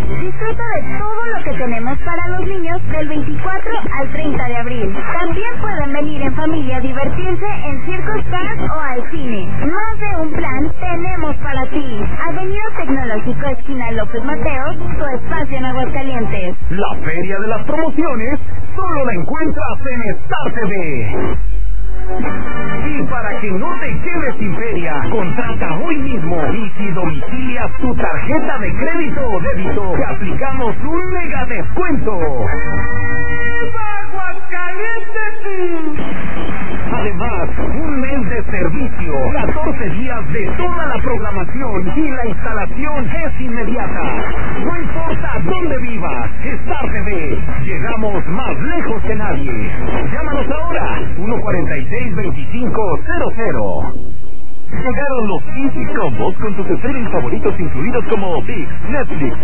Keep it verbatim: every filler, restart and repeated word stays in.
Disfruta de todo lo que tenemos para los niños del veinticuatro al treinta de abril. También pueden venir en familia a divertirse en Circus Park o al cine. Más de un plan tenemos para ti. Avenida Tecnológico, esquina López Mateos, tu espacio en Aguascalientes. La feria de las promociones solo la encuentras en Star T V. Y para que no te quedes sin feria, contrata hoy mismo y si domicilias tu tarjeta de crédito o débito, te aplicamos un mega descuento. ¡Aguascalientes! Además, un mes de servicio, catorce días de toda la programación y la instalación es inmediata. No importa dónde vivas, Star T V, llegamos más lejos que nadie. Llámanos ahora, uno cuarenta y seis, veinticinco cero cero. Llegaron los Easy Combos con tus streaming favoritos incluidos como ViX, Netflix,